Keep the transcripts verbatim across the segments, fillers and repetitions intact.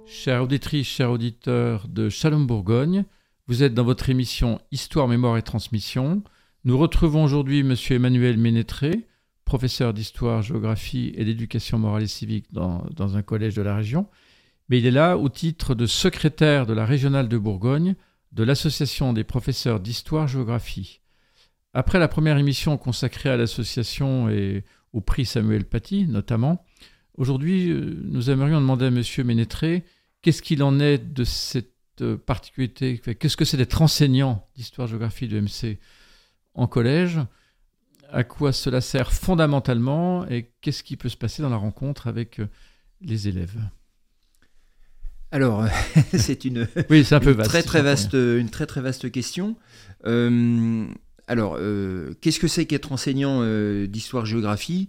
Chères auditrices, chers auditeurs de Shalom Bourgogne, vous êtes dans votre émission Histoire, Mémoire et Transmission. Nous retrouvons aujourd'hui M. Emmanuel Ménétré, professeur d'histoire, géographie et d'éducation morale et civique dans, dans un collège de la région. Mais il est là au titre de secrétaire de la régionale de Bourgogne de l'Association des professeurs d'histoire-géographie. Après la première émission consacrée à l'association et au prix Samuel Paty notamment, aujourd'hui nous aimerions demander à M. Ménétré qu'est-ce qu'il en est de cette particularité, qu'est-ce que c'est d'être enseignant d'histoire-géographie de M C en collège, à quoi cela sert fondamentalement et qu'est-ce qui peut se passer dans la rencontre avec les élèves. Alors, c'est une, oui, c'est un peu une, vaste, très, très vaste, une très très vaste question. Euh, alors, euh, qu'est-ce que c'est qu'être enseignant euh, d'histoire-géographie ?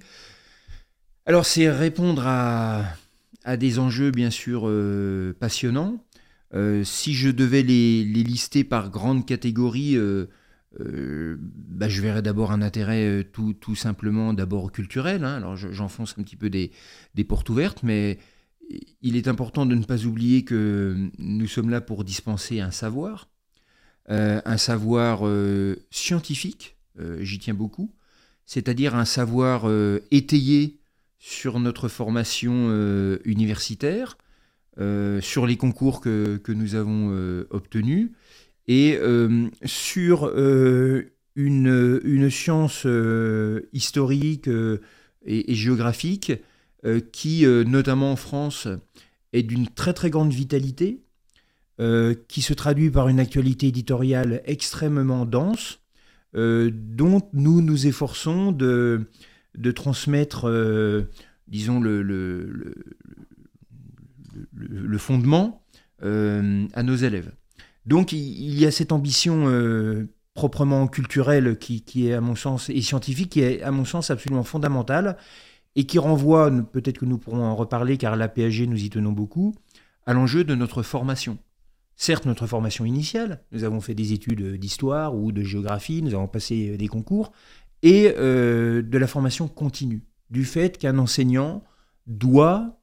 Alors, c'est répondre à, à des enjeux bien sûr euh, passionnants. Euh, si je devais les, les lister par grandes catégories, euh, euh, bah, je verrais d'abord un intérêt euh, tout, tout simplement d'abord culturel. Hein. Alors, je, j'enfonce un petit peu des, des portes ouvertes, mais il est important de ne pas oublier que nous sommes là pour dispenser un savoir, euh, un savoir euh, scientifique, euh, j'y tiens beaucoup, c'est-à-dire un savoir euh, étayé sur notre formation euh, universitaire, euh, sur les concours que, que nous avons euh, obtenus, et euh, sur euh, une, une science euh, historique euh, et, et géographique Euh, qui, euh, notamment en France, est d'une très très grande vitalité, euh, qui se traduit par une actualité éditoriale extrêmement dense, euh, dont nous nous efforçons de, de transmettre, euh, disons, le, le, le, le, le fondement euh, à nos élèves. Donc il y a cette ambition euh, proprement culturelle qui, qui est à mon sens, et scientifique, qui est à mon sens absolument fondamentale, et qui renvoie, peut-être que nous pourrons en reparler, car à l'A P A G, nous y tenons beaucoup, à l'enjeu de notre formation. Certes, notre formation initiale, nous avons fait des études d'histoire ou de géographie, nous avons passé des concours, et euh, de la formation continue, du fait qu'un enseignant doit,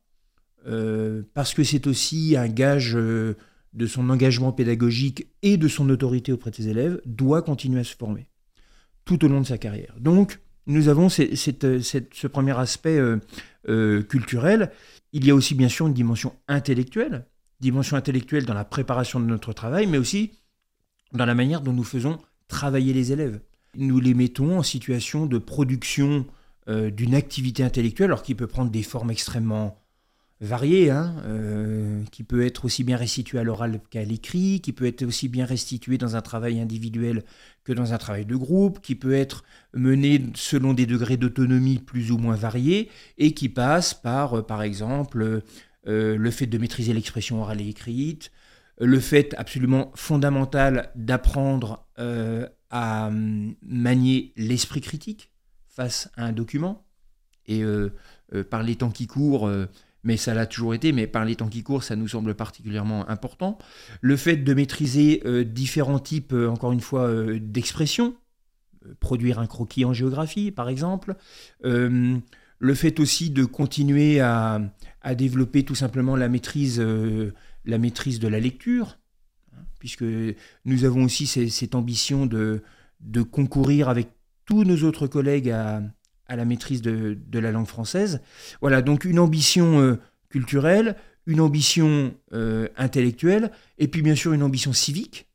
euh, parce que c'est aussi un gage euh, de son engagement pédagogique et de son autorité auprès de ses élèves, doit continuer à se former, tout au long de sa carrière. Donc, nous avons cette, cette, cette, ce premier aspect euh, euh, culturel. Il y a aussi bien sûr une dimension intellectuelle, dimension intellectuelle dans la préparation de notre travail, mais aussi dans la manière dont nous faisons travailler les élèves. Nous les mettons en situation de production euh, d'une activité intellectuelle, alors qui peut prendre des formes extrêmement variées, hein, euh, qui peut être aussi bien restituée à l'oral qu'à l'écrit, qui peut être aussi bien restituée dans un travail individuel que dans un travail de groupe, qui peut être mené selon des degrés d'autonomie plus ou moins variés, et qui passe par, euh, par exemple, euh, le fait de maîtriser l'expression orale et écrite, le fait absolument fondamental d'apprendre euh, à manier l'esprit critique face à un document, et euh, euh, par les temps qui courent, euh, mais ça l'a toujours été, mais par les temps qui courent, ça nous semble particulièrement important. Le fait de maîtriser euh, différents types, euh, encore une fois, euh, d'expressions, euh, produire un croquis en géographie, par exemple. Euh, le fait aussi de continuer à, à développer tout simplement la maîtrise, euh, la maîtrise de la lecture, hein, puisque nous avons aussi ces, cette ambition de, de concourir avec tous nos autres collègues à... à la maîtrise de, de la langue française. Voilà, donc une ambition euh, culturelle, une ambition euh, intellectuelle, et puis bien sûr une ambition civique.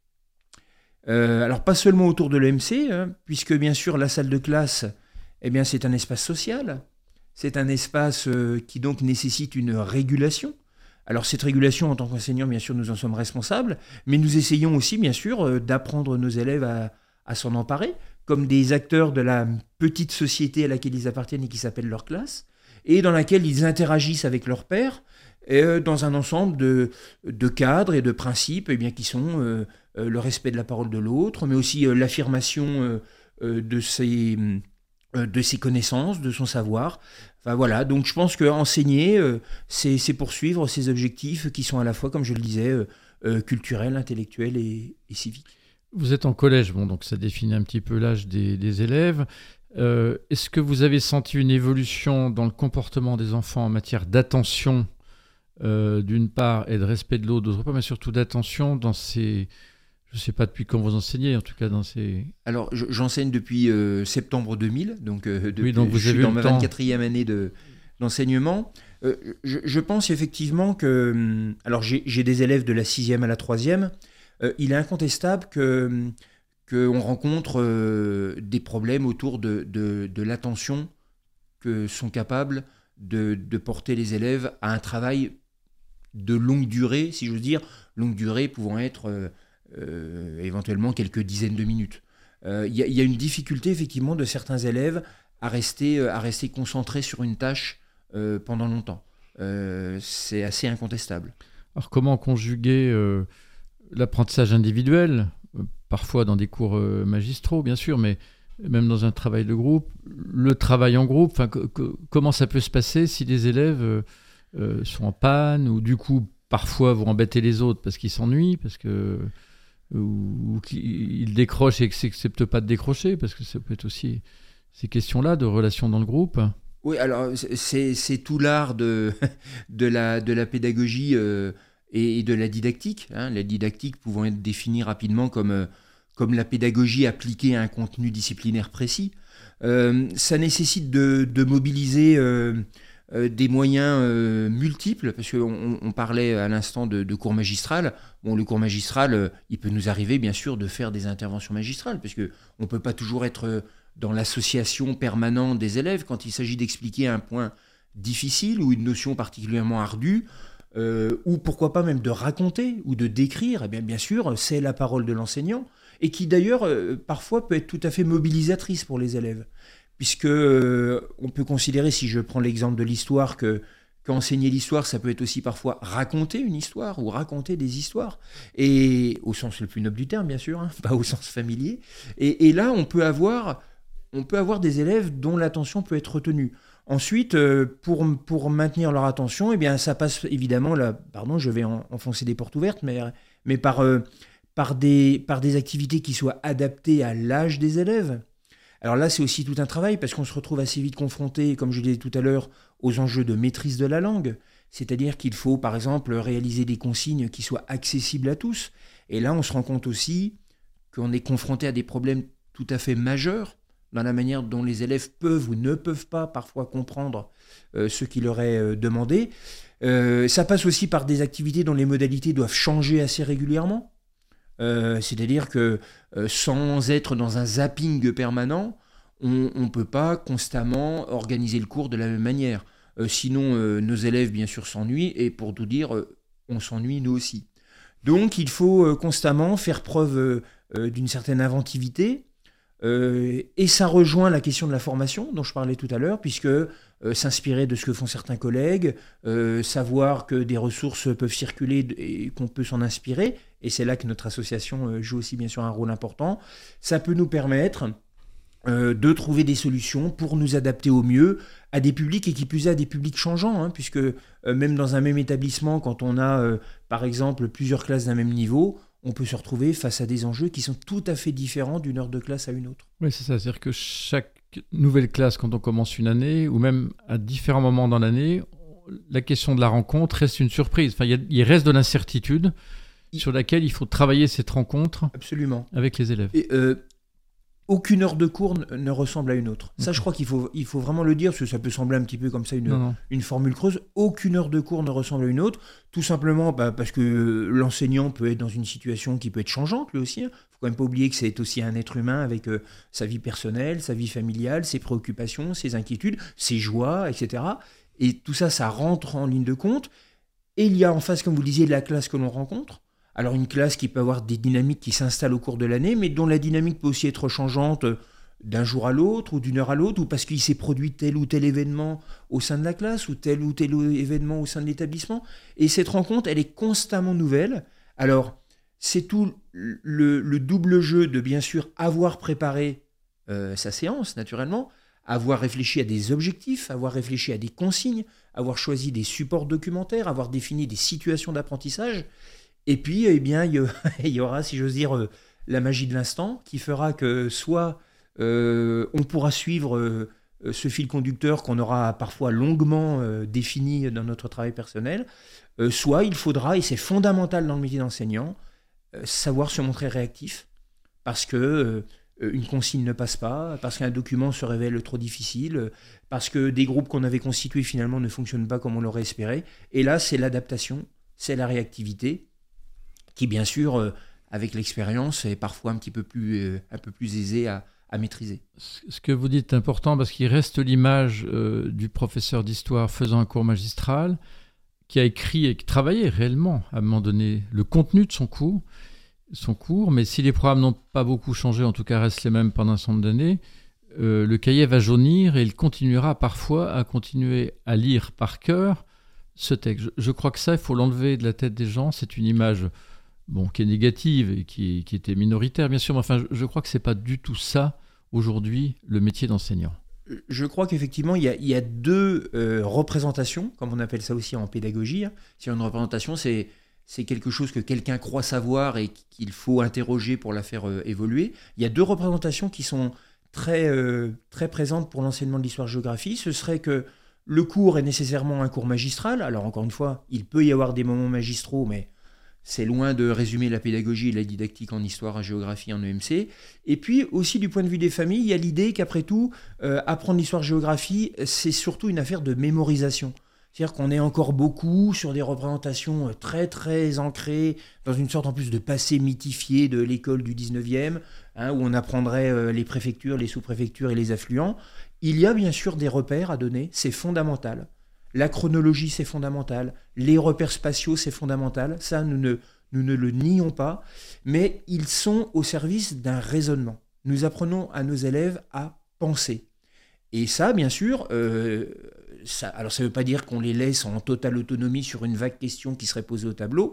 Euh, alors pas seulement autour de l'E M C, hein, puisque bien sûr la salle de classe, eh bien, c'est un espace social, c'est un espace euh, qui donc nécessite une régulation. Alors cette régulation, en tant qu'enseignant, bien sûr, nous en sommes responsables, mais nous essayons aussi, bien sûr, euh, d'apprendre nos élèves à, à s'en emparer, comme des acteurs de la petite société à laquelle ils appartiennent et qui s'appelle leur classe, et dans laquelle ils interagissent avec leurs pairs, et dans un ensemble de, de cadres et de principes eh bien, qui sont euh, le respect de la parole de l'autre, mais aussi euh, l'affirmation euh, de, ses, euh, de ses connaissances, de son savoir. Enfin, voilà, donc je pense qu'enseigner, euh, c'est, c'est poursuivre ces objectifs qui sont à la fois, comme je le disais, euh, euh, culturels, intellectuels et, et civiques. Vous êtes en collège, bon, donc ça définit un petit peu l'âge des, des élèves. Euh, est-ce que vous avez senti une évolution dans le comportement des enfants en matière d'attention euh, d'une part, et de respect de l'autre, d'autre part, mais surtout d'attention dans ces... Je ne sais pas depuis quand vous enseignez, en tout cas dans ces... Alors, je, j'enseigne depuis euh, septembre deux mille, donc, euh, depuis, oui, donc vous je avez suis dans eu ma le temps. vingt-quatrième année de, d'enseignement. Euh, je, je pense effectivement que... hum, Alors, j'ai, j'ai des élèves de la sixième à la troisième. Euh, il est incontestable que... hum, qu'on rencontre euh, des problèmes autour de, de, de l'attention que sont capables de, de porter les élèves à un travail de longue durée, si j'ose dire, longue durée pouvant être euh, euh, éventuellement quelques dizaines de minutes. Il euh, y, y a une difficulté effectivement de certains élèves à rester, à rester concentrés sur une tâche euh, pendant longtemps. Euh, c'est assez incontestable. Alors comment conjuguer euh, l'apprentissage individuel, euh, parfois dans des cours euh, magistraux bien sûr, mais même dans un travail de groupe, le travail en groupe, enfin, que, que, comment ça peut se passer si les élèves euh, euh, sont en panne ou du coup parfois vont embêter les autres parce qu'ils s'ennuient, parce que ou, ou qu'ils décrochent et qu'ils n'acceptent pas de décrocher, parce que ça peut être aussi ces questions-là de relations dans le groupe. Oui, alors c'est, c'est tout l'art de, de, la, de la pédagogie euh, et, et de la didactique. Hein, la didactique pouvant être définie rapidement comme, euh, comme la pédagogie appliquée à un contenu disciplinaire précis. Euh, ça nécessite de, de mobiliser euh, euh, des moyens euh, multiples, parce qu'on on parlait à l'instant de, de cours magistral. Bon, le cours magistral, euh, il peut nous arriver bien sûr de faire des interventions magistrales, parce qu'on ne peut pas toujours être dans l'association permanente des élèves quand il s'agit d'expliquer un point difficile ou une notion particulièrement ardue, euh, ou pourquoi pas même de raconter ou de décrire. Eh bien, bien sûr, c'est la parole de l'enseignant, et qui d'ailleurs euh, parfois peut être tout à fait mobilisatrice pour les élèves, puisque euh, on peut considérer, si je prends l'exemple de l'histoire, que qu'enseigner l'histoire, ça peut être aussi parfois raconter une histoire ou raconter des histoires, et au sens le plus noble du terme, bien sûr, hein, pas au sens familier. Et, et là, on peut avoir, on peut avoir des élèves dont l'attention peut être retenue. Ensuite, euh, pour, pour maintenir leur attention, eh bien, ça passe évidemment, là, pardon, je vais en, enfoncer des portes ouvertes, mais, mais par, euh, par, des, par des activités qui soient adaptées à l'âge des élèves. Alors là, c'est aussi tout un travail, parce qu'on se retrouve assez vite confronté, comme je le disais tout à l'heure, aux enjeux de maîtrise de la langue. C'est-à-dire qu'il faut, par exemple, réaliser des consignes qui soient accessibles à tous. Et là, on se rend compte aussi qu'on est confronté à des problèmes tout à fait majeurs dans la manière dont les élèves peuvent ou ne peuvent pas parfois comprendre euh, ce qui leur est euh, demandé. Euh, ça passe aussi par des activités dont les modalités doivent changer assez régulièrement. Euh, c'est-à-dire que euh, sans être dans un zapping permanent, on ne peut pas constamment organiser le cours de la même manière. Euh, sinon, euh, nos élèves, bien sûr, s'ennuient, et pour tout dire, euh, on s'ennuie nous aussi. Donc, il faut euh, constamment faire preuve euh, euh, d'une certaine inventivité, euh, et ça rejoint la question de la formation dont je parlais tout à l'heure, puisque euh, s'inspirer de ce que font certains collègues, euh, savoir que des ressources peuvent circuler et qu'on peut s'en inspirer, et c'est là que notre association joue aussi bien sûr un rôle important, ça peut nous permettre euh, de trouver des solutions pour nous adapter au mieux à des publics, et qui plus est à des publics changeants, hein, puisque euh, même dans un même établissement, quand on a euh, par exemple plusieurs classes d'un même niveau, on peut se retrouver face à des enjeux qui sont tout à fait différents d'une heure de classe à une autre. Oui, c'est ça, c'est-à-dire que chaque nouvelle classe, quand on commence une année, ou même à différents moments dans l'année, la question de la rencontre reste une surprise. Enfin, il, y a, il reste de l'incertitude sur laquelle il faut travailler cette rencontre. Absolument. Avec les élèves. Et, euh, aucune heure de cours ne, ne ressemble à une autre. Ça, je crois qu'il faut, il faut vraiment le dire, parce que ça peut sembler un petit peu comme ça une, non, non. une formule creuse. Aucune heure de cours ne ressemble à une autre, tout simplement bah, parce que l'enseignant peut être dans une situation qui peut être changeante, lui aussi. Il ne faut quand même pas oublier que c'est aussi un être humain avec euh, sa vie personnelle, sa vie familiale, ses préoccupations, ses inquiétudes, ses joies, et cetera. Et tout ça, ça rentre en ligne de compte. Et il y a en face, comme vous le disiez, la classe que l'on rencontre. Alors une classe qui peut avoir des dynamiques qui s'installent au cours de l'année, mais dont la dynamique peut aussi être changeante d'un jour à l'autre, ou d'une heure à l'autre, ou parce qu'il s'est produit tel ou tel événement au sein de la classe, ou tel ou tel événement au sein de l'établissement. Et cette rencontre, elle est constamment nouvelle. Alors, c'est tout le, le double jeu de, bien sûr, avoir préparé euh, sa séance, naturellement, avoir réfléchi à des objectifs, avoir réfléchi à des consignes, avoir choisi des supports documentaires, avoir défini des situations d'apprentissage. Et puis, eh bien, il y aura, si j'ose dire, la magie de l'instant qui fera que soit euh, on pourra suivre euh, ce fil conducteur qu'on aura parfois longuement euh, défini dans notre travail personnel, euh, soit il faudra, et c'est fondamental dans le métier d'enseignant, euh, savoir se montrer réactif, parce que euh, une consigne ne passe pas, parce qu'un document se révèle trop difficile, parce que des groupes qu'on avait constitués finalement ne fonctionnent pas comme on l'aurait espéré. Et là, c'est l'adaptation, c'est la réactivité, qui bien sûr, euh, avec l'expérience, est parfois un petit peu plus, euh, un peu plus aisée à, à maîtriser. Ce que vous dites est important parce qu'il reste l'image euh, du professeur d'histoire faisant un cours magistral, qui a écrit et qui travaillait réellement, à un moment donné, le contenu de son cours, son cours, mais si les programmes n'ont pas beaucoup changé, en tout cas restent les mêmes pendant un certain nombre d'années, euh, le cahier va jaunir et il continuera parfois à continuer à lire par cœur ce texte. Je, je crois que ça, il faut l'enlever de la tête des gens. C'est une image bon, qui est négative et qui, qui était minoritaire, bien sûr, mais enfin, je, je crois que ce n'est pas du tout ça, aujourd'hui, le métier d'enseignant. Je crois qu'effectivement, il y a, il y a deux euh, représentations, comme on appelle ça aussi en pédagogie. Hein. Si une représentation, c'est... c'est quelque chose que quelqu'un croit savoir et qu'il faut interroger pour la faire euh, évoluer. Il y a deux représentations qui sont très, euh, très présentes pour l'enseignement de l'histoire-géographie. Ce serait que le cours est nécessairement un cours magistral. Alors encore une fois, il peut y avoir des moments magistraux, mais c'est loin de résumer la pédagogie et la didactique en histoire, en géographie, en E M C. Et puis aussi du point de vue des familles, il y a l'idée qu'après tout, euh, apprendre l'histoire-géographie, c'est surtout une affaire de mémorisation. C'est-à-dire qu'on est encore beaucoup sur des représentations très très ancrées dans une sorte en plus de passé mythifié de l'école du dix-neuvième, hein, où on apprendrait euh, les préfectures, les sous-préfectures et les affluents. Il y a bien sûr des repères à donner, c'est fondamental. La chronologie, c'est fondamental. Les repères spatiaux, c'est fondamental. Ça, nous ne, nous ne le nions pas. Mais ils sont au service d'un raisonnement. Nous apprenons à nos élèves à penser. Et ça, bien sûr... Euh, Ça, alors ça ne veut pas dire qu'on les laisse en totale autonomie sur une vague question qui serait posée au tableau.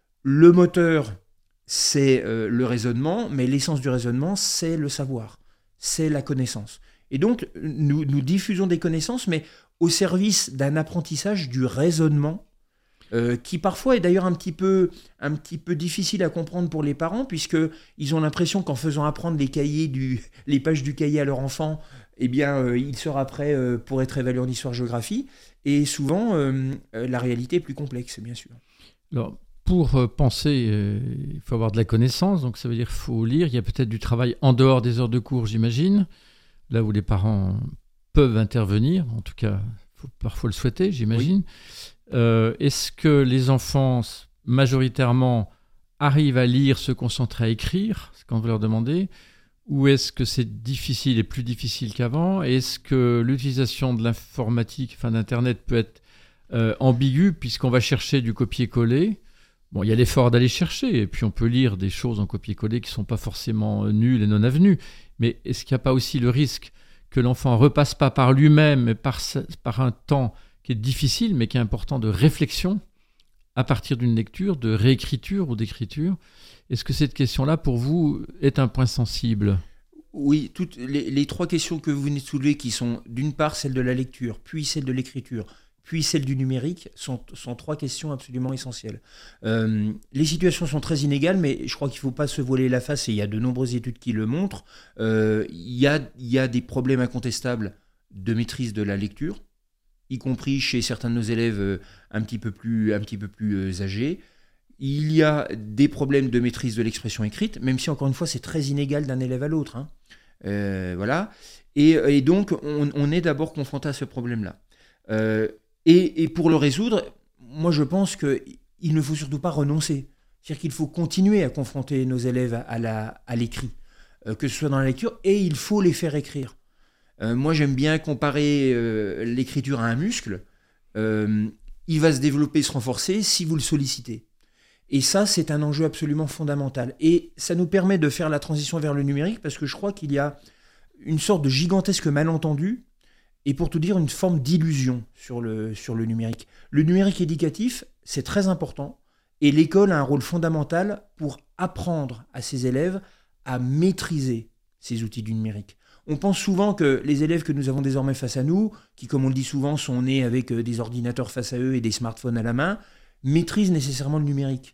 Le moteur, c'est euh, le raisonnement, mais l'essence du raisonnement, c'est le savoir, c'est la connaissance. Et donc, nous, nous diffusons des connaissances, mais au service d'un apprentissage du raisonnement, euh, qui parfois est d'ailleurs un petit peu, un petit peu difficile à comprendre pour les parents, puisqu'ils ont l'impression qu'en faisant apprendre les, cahiers du, les pages du cahier à leur enfant, eh bien, euh, il sera prêt euh, pour être évalué en histoire-géographie. Et souvent, euh, euh, la réalité est plus complexe, bien sûr. Alors, pour euh, penser, euh, il faut avoir de la connaissance, donc ça veut dire qu'il faut lire. Il y a peut-être du travail en dehors des heures de cours, j'imagine, là où les parents peuvent intervenir. En tout cas, il faut parfois le souhaiter, j'imagine. Oui. Euh, est-ce que les enfants, majoritairement, arrivent à lire, se concentrer à écrire, quand vous leur demandez ? Ou est-ce que c'est difficile et plus difficile qu'avant ? Est-ce que l'utilisation de l'informatique, enfin d'Internet, peut être euh, ambiguë puisqu'on va chercher du copier-coller ? Bon, il y a l'effort d'aller chercher, et puis on peut lire des choses en copier-coller qui ne sont pas forcément nulles et non avenues. Mais est-ce qu'il n'y a pas aussi le risque que l'enfant ne repasse pas par lui-même, mais par, par un temps qui est difficile, mais qui est important de réflexion à partir d'une lecture, de réécriture ou d'écriture ? Est-ce que cette question-là, pour vous, est un point sensible ? Oui, toutes les, les trois questions que vous venez de soulever, qui sont d'une part celle de la lecture, puis celle de l'écriture, puis celle du numérique, sont, sont trois questions absolument essentielles. Euh, les situations sont très inégales, mais je crois qu'il ne faut pas se voiler la face, et il y a de nombreuses études qui le montrent. Euh, il y a, il y a des problèmes incontestables de maîtrise de la lecture, y compris chez certains de nos élèves un petit peu plus, un petit peu plus âgés. Il y a des problèmes de maîtrise de l'expression écrite, même si, encore une fois, c'est très inégal d'un élève à l'autre. Hein. Euh, voilà. Et, et donc, on, on est d'abord confronté à ce problème-là. Euh, et, et pour le résoudre, moi, je pense qu'il ne faut surtout pas renoncer. C'est-à-dire qu'il faut continuer à confronter nos élèves à, la, à l'écrit, euh, que ce soit dans la lecture, et il faut les faire écrire. Euh, moi, j'aime bien comparer euh, l'écriture à un muscle. Euh, il va se développer, se renforcer si vous le sollicitez. Et ça, c'est un enjeu absolument fondamental. Et ça nous permet de faire la transition vers le numérique, parce que je crois qu'il y a une sorte de gigantesque malentendu, et pour tout dire, une forme d'illusion sur le, sur le numérique. Le numérique éducatif, c'est très important, et l'école a un rôle fondamental pour apprendre à ses élèves à maîtriser ces outils du numérique. On pense souvent que les élèves que nous avons désormais face à nous, qui, comme on le dit souvent, sont nés avec des ordinateurs face à eux et des smartphones à la main, maîtrisent nécessairement le numérique.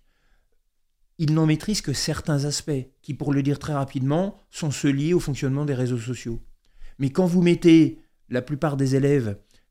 Ils n'en maîtrisent que certains aspects, qui, pour le dire très rapidement, sont ceux liés au fonctionnement des réseaux sociaux. Mais quand vous mettez la plupart des élèves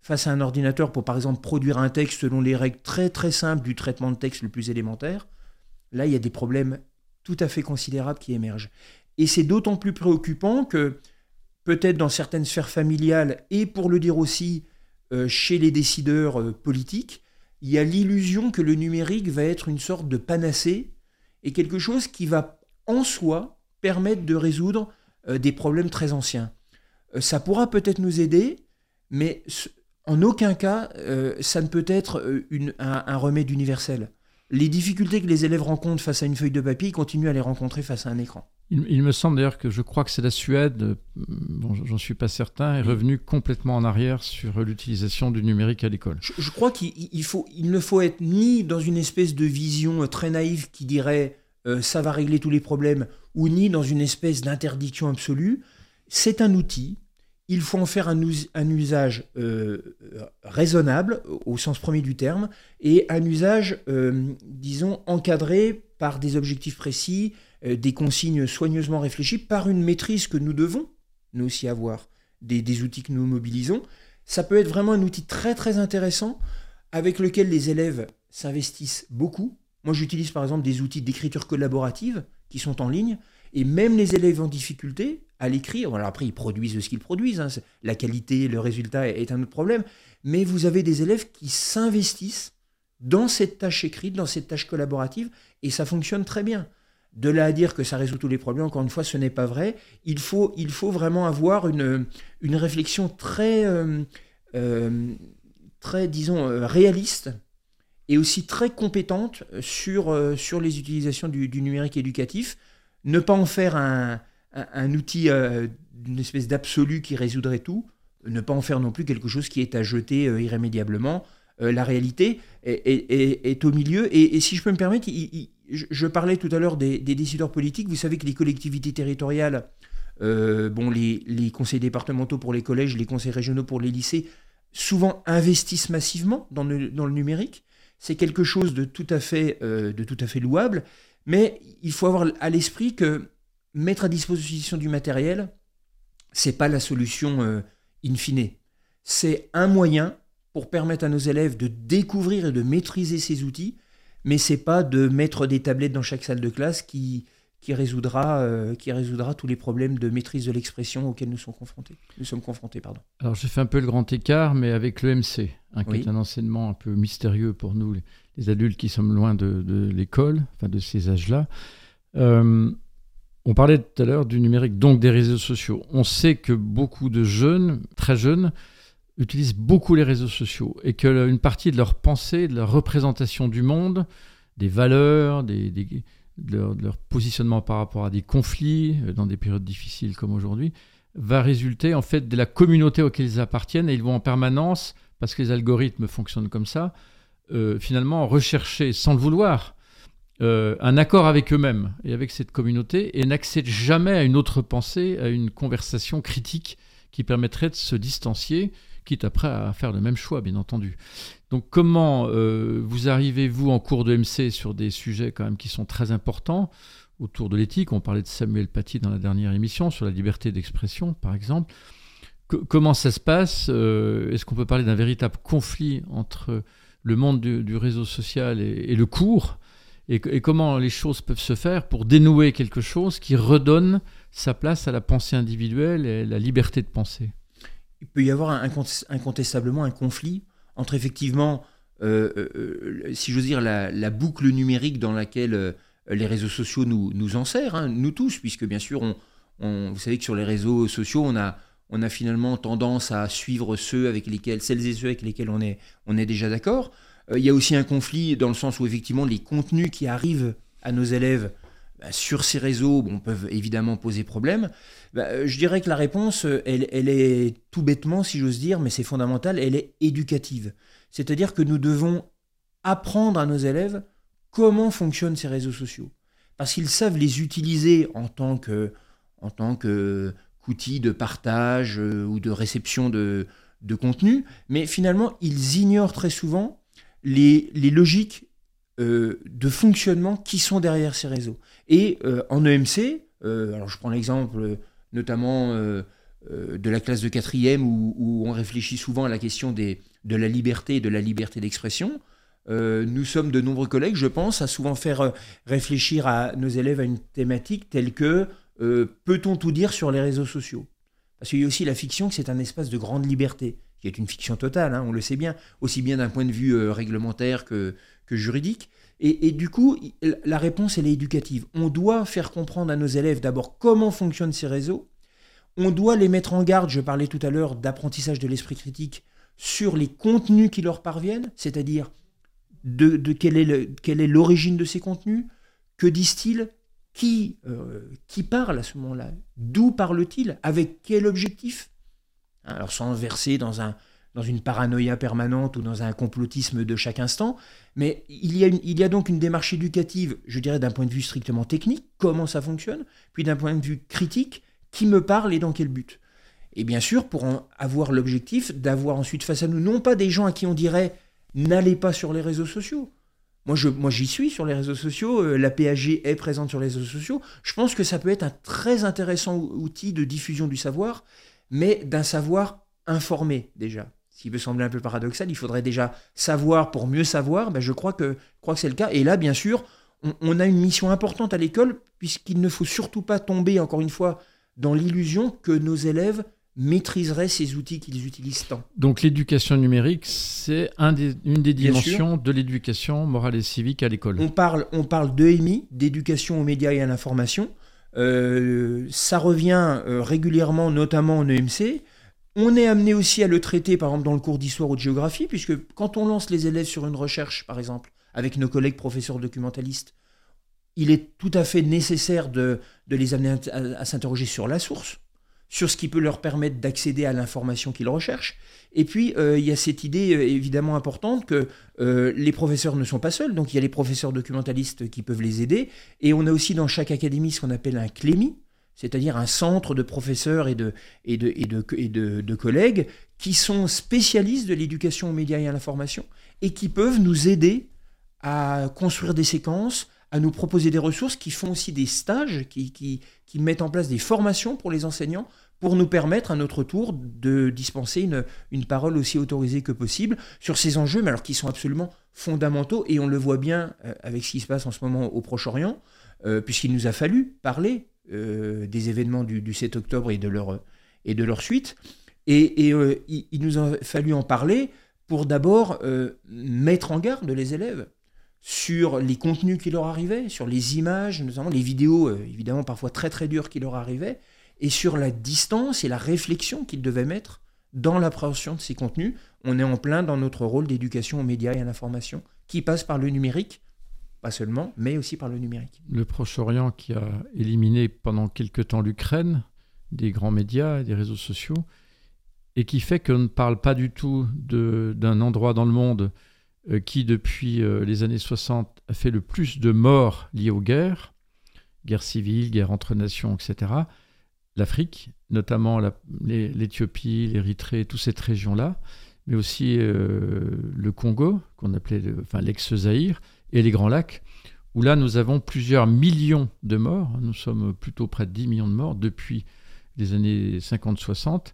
face à un ordinateur pour, par exemple, produire un texte selon les règles très très simples du traitement de texte le plus élémentaire, là, il y a des problèmes tout à fait considérables qui émergent. Et c'est d'autant plus préoccupant que, peut-être dans certaines sphères familiales, et pour le dire aussi euh, chez les décideurs euh, politiques, il y a l'illusion que le numérique va être une sorte de panacée et quelque chose qui va, en soi, permettre de résoudre euh, des problèmes très anciens. Euh, ça pourra peut-être nous aider, mais en aucun cas, euh, ça ne peut être une, un, un remède universel. Les difficultés que les élèves rencontrent face à une feuille de papier, ils continuent à les rencontrer face à un écran. Il, il me semble d'ailleurs que je crois que c'est la Suède, bon, j'en suis pas certain, est revenue complètement en arrière sur l'utilisation du numérique à l'école. Je, je crois qu'il il faut, il ne faut être ni dans une espèce de vision très naïve qui dirait euh, ça va régler tous les problèmes, ou ni dans une espèce d'interdiction absolue. C'est un outil. Il faut en faire un, us- un usage euh, raisonnable, au sens premier du terme, et un usage, euh, disons, encadré par des objectifs précis, euh, des consignes soigneusement réfléchies, par une maîtrise que nous devons, nous aussi, avoir, des, des outils que nous mobilisons. Ça peut être vraiment un outil très, très intéressant, avec lequel les élèves s'investissent beaucoup. Moi, j'utilise par exemple des outils d'écriture collaborative qui sont en ligne, et même les élèves en difficulté, à l'écrire, alors après ils produisent ce qu'ils produisent, hein. La qualité, le résultat est un autre problème, mais vous avez des élèves qui s'investissent dans cette tâche écrite, dans cette tâche collaborative, et ça fonctionne très bien. De là à dire que ça résout tous les problèmes, encore une fois, ce n'est pas vrai. Il faut, il faut vraiment avoir une, une réflexion très, euh, euh, très, disons, euh, réaliste et aussi très compétente sur, euh, sur les utilisations du, du numérique éducatif. Ne pas en faire un... un, un outil euh, d'une espèce d'absolu qui résoudrait tout, ne pas en faire non plus quelque chose qui est à jeter euh, irrémédiablement. Euh, la réalité est, est, est, est au milieu. Et, et si je peux me permettre, il, il, je, je parlais tout à l'heure des, des décideurs politiques. Vous savez que les collectivités territoriales, euh, bon, les, les conseils départementaux pour les collèges, les conseils régionaux pour les lycées, souvent investissent massivement dans le, dans le numérique. C'est quelque chose de tout à fait, euh, de tout à fait louable. Mais il faut avoir à l'esprit que mettre à disposition du matériel, c'est pas la solution euh, in fine. C'est un moyen pour permettre à nos élèves de découvrir et de maîtriser ces outils, mais c'est pas de mettre des tablettes dans chaque salle de classe qui, qui, résoudra, euh, qui résoudra tous les problèmes de maîtrise de l'expression auxquels nous sommes confrontés. Nous sommes confrontés pardon. Alors j'ai fait un peu le grand écart, mais avec l'E M C, hein, qui Oui. est un enseignement un peu mystérieux pour nous, les, les adultes qui sommes loin de, de l'école, enfin de ces âges-là. Euh, On parlait tout à l'heure du numérique, donc des réseaux sociaux. On sait que beaucoup de jeunes, très jeunes, utilisent beaucoup les réseaux sociaux et qu'une partie de leur pensée, de leur représentation du monde, des valeurs, des, des, de, leur, de leur positionnement par rapport à des conflits dans des périodes difficiles comme aujourd'hui, va résulter en fait de la communauté auquel ils appartiennent, et ils vont en permanence, parce que les algorithmes fonctionnent comme ça, euh, finalement rechercher, sans le vouloir, Euh, un accord avec eux-mêmes et avec cette communauté, et n'accèdent jamais à une autre pensée, à une conversation critique qui permettrait de se distancier, quitte après à faire le même choix, bien entendu. Donc comment euh, vous arrivez-vous en cours de M C sur des sujets quand même qui sont très importants autour de l'éthique? On parlait de Samuel Paty dans la dernière émission sur la liberté d'expression, par exemple. Que, comment ça se passe? euh, Est-ce qu'on peut parler d'un véritable conflit entre le monde du, du réseau social et, et le cours? Et, et comment les choses peuvent se faire pour dénouer quelque chose qui redonne sa place à la pensée individuelle et la liberté de penser? Il peut y avoir un, incontestablement un conflit entre effectivement, euh, euh, si j'ose dire, la, la boucle numérique dans laquelle euh, les réseaux sociaux nous, nous enserrent, hein, nous tous, puisque bien sûr, on, on, vous savez que sur les réseaux sociaux, on a, on a finalement tendance à suivre ceux avec lesquels, celles et ceux avec lesquels on est, on est déjà d'accord. Il y a aussi un conflit dans le sens où effectivement les contenus qui arrivent à nos élèves bah, sur ces réseaux bon, peuvent évidemment poser problème. Bah, je dirais que la réponse, elle, elle est tout bêtement, si j'ose dire, mais c'est fondamental, elle est éducative. C'est-à-dire que nous devons apprendre à nos élèves comment fonctionnent ces réseaux sociaux. Parce qu'ils savent les utiliser en tant que, en tant que, qu'outil de partage euh, ou de réception de, de contenu, mais finalement, ils ignorent très souvent Les, les logiques euh, de fonctionnement qui sont derrière ces réseaux. Et euh, en E M C, euh, alors je prends l'exemple euh, notamment euh, euh, de la classe de quatrième où, où on réfléchit souvent à la question des, de la liberté et de la liberté d'expression. Euh, nous sommes de nombreux collègues, je pense, à souvent faire réfléchir à nos élèves à une thématique telle que euh, peut-on tout dire sur les réseaux sociaux ? Parce qu'il y a aussi la fiction, que c'est un espace de grande liberté, qui est une fiction totale, hein, on le sait bien, aussi bien d'un point de vue euh, réglementaire que, que juridique. Et, et du coup, la réponse, elle est éducative. On doit faire comprendre à nos élèves d'abord comment fonctionnent ces réseaux. On doit les mettre en garde, je parlais tout à l'heure d'apprentissage de l'esprit critique, sur les contenus qui leur parviennent, c'est-à-dire de, de quelle est le, quelle est l'origine de ces contenus, que disent-ils, qui, euh, qui parle à ce moment-là, d'où parle-t-il, avec quel objectif ? Alors sans verser dans, un, dans une paranoïa permanente ou dans un complotisme de chaque instant, mais il y a, une, il y a donc une démarche éducative, je dirais d'un point de vue strictement technique, comment ça fonctionne, puis d'un point de vue critique, qui me parle et dans quel but ? Et bien sûr, pour en avoir l'objectif d'avoir ensuite face à nous, non pas des gens à qui on dirait « n'allez pas sur les réseaux sociaux ». Moi, je, moi, j'y suis sur les réseaux sociaux, euh, la P A G est présente sur les réseaux sociaux. Je pense que ça peut être un très intéressant outil de diffusion du savoir, mais d'un savoir informé déjà. Ce qui peut sembler un peu paradoxal, il faudrait déjà savoir pour mieux savoir, ben je crois que, je crois que c'est le cas. Et là, bien sûr, on, on a une mission importante à l'école, puisqu'il ne faut surtout pas tomber, encore une fois, dans l'illusion que nos élèves maîtriseraient ces outils qu'ils utilisent tant. Donc l'éducation numérique, c'est un des, une des dimensions de l'éducation morale et civique à l'école. On parle, on parle d'E M I, d'éducation aux médias et à l'information. Euh, ça revient euh, régulièrement, notamment en E M C. On est amené aussi à le traiter, par exemple, dans le cours d'histoire ou de géographie, puisque quand on lance les élèves sur une recherche, par exemple, avec nos collègues professeurs documentalistes, il est tout à fait nécessaire de, de les amener à, à, à s'interroger sur la source, sur ce qui peut leur permettre d'accéder à l'information qu'ils recherchent. Et puis, euh, il y a cette idée euh, évidemment importante que euh, les professeurs ne sont pas seuls, donc il y a les professeurs documentalistes qui peuvent les aider, et on a aussi dans chaque académie ce qu'on appelle un clémy, c'est-à-dire un centre de professeurs et de, et de, et de, et de, de collègues qui sont spécialistes de l'éducation aux médias et à l'information, et qui peuvent nous aider à construire des séquences, à nous proposer des ressources, qui font aussi des stages, qui, qui, qui mettent en place des formations pour les enseignants, pour nous permettre à notre tour de dispenser une, une parole aussi autorisée que possible sur ces enjeux, mais alors qui sont absolument fondamentaux, et on le voit bien avec ce qui se passe en ce moment au Proche-Orient, euh, puisqu'il nous a fallu parler euh, des événements du, du sept octobre et de leur, et de leur suite, et, et euh, il, il nous a fallu en parler pour d'abord euh, mettre en garde les élèves sur les contenus qui leur arrivaient, sur les images, notamment les vidéos, euh, évidemment parfois très très dures qui leur arrivaient, et sur la distance et la réflexion qu'ils devaient mettre dans l'appréhension de ces contenus. On est en plein dans notre rôle d'éducation aux médias et à l'information, qui passe par le numérique, pas seulement, mais aussi par le numérique. Le Proche-Orient qui a éliminé pendant quelque temps l'Ukraine, des grands médias et des réseaux sociaux, et qui fait qu'on ne parle pas du tout de, d'un endroit dans le monde qui, depuis les années soixante, a fait le plus de morts liées aux guerres, guerres civiles, guerres entre nations, et cetera. L'Afrique, notamment la, les, l'Éthiopie, l'Érythrée, toute cette région-là, mais aussi euh, le Congo, qu'on appelait le, enfin, l'ex-Zaïre, et les Grands Lacs, où là, nous avons plusieurs millions de morts. Nous sommes plutôt près de dix millions de morts depuis les années cinquante soixante.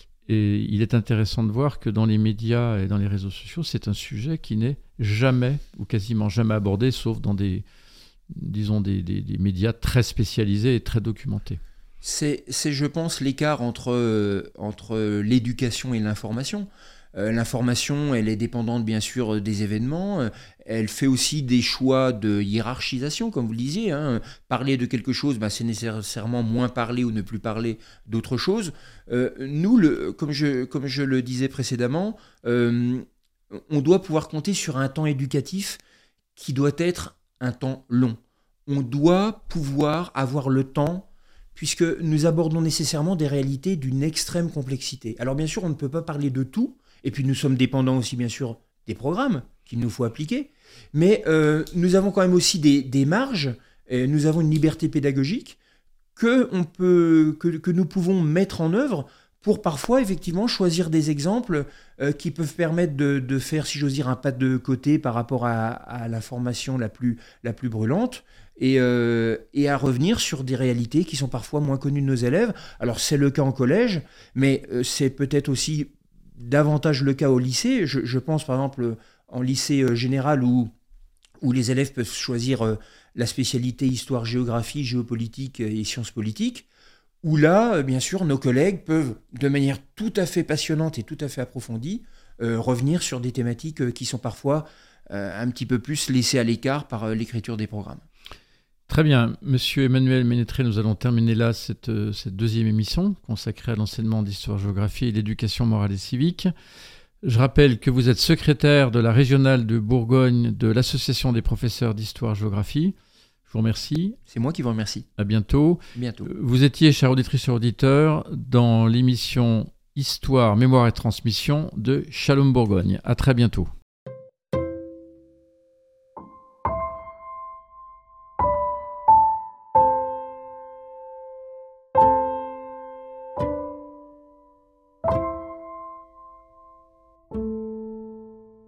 Et il est intéressant de voir que dans les médias et dans les réseaux sociaux, c'est un sujet qui n'est jamais ou quasiment jamais abordé, sauf dans des, disons, des, des, des médias très spécialisés et très documentés. C'est, c'est je pense, l'écart entre, euh, entre l'éducation et l'information. Euh, l'information, elle est dépendante, bien sûr, des événements. Euh, elle fait aussi des choix de hiérarchisation, comme vous le disiez. Hein. Parler de quelque chose, ben, c'est nécessairement moins parler ou ne plus parler d'autre chose. Euh, nous, le, comme, je, comme je le disais précédemment, euh, on doit pouvoir compter sur un temps éducatif qui doit être un temps long. On doit pouvoir avoir le temps, puisque nous abordons nécessairement des réalités d'une extrême complexité. Alors bien sûr, on ne peut pas parler de tout, et puis nous sommes dépendants aussi bien sûr des programmes qu'il nous faut appliquer, mais euh, nous avons quand même aussi des, des marges, et nous avons une liberté pédagogique que, on peut, que, que nous pouvons mettre en œuvre pour parfois effectivement choisir des exemples euh, qui peuvent permettre de, de faire, si j'ose dire, un pas de côté par rapport à, à l'information la plus, la plus brûlante, et, euh, et à revenir sur des réalités qui sont parfois moins connues de nos élèves. Alors c'est le cas en collège, mais euh, c'est peut-être aussi davantage le cas au lycée. Je, je pense par exemple en lycée euh, général où, où les élèves peuvent choisir euh, la spécialité histoire-géographie, géopolitique et sciences politiques, où là, bien sûr, nos collègues peuvent, de manière tout à fait passionnante et tout à fait approfondie, euh, revenir sur des thématiques euh, qui sont parfois euh, un petit peu plus laissées à l'écart par euh, l'écriture des programmes. Très bien. Monsieur Emmanuel Ménétré, nous allons terminer là cette, cette deuxième émission consacrée à l'enseignement d'histoire-géographie et l'éducation morale et civique. Je rappelle que vous êtes secrétaire de la régionale de Bourgogne de l'Association des professeurs d'histoire-géographie. Je vous remercie. C'est moi qui vous remercie. À bientôt. Bientôt. Vous étiez, chère auditrice et auditeur, dans l'émission Histoire, Mémoire et Transmission de Shalom Bourgogne. À très bientôt.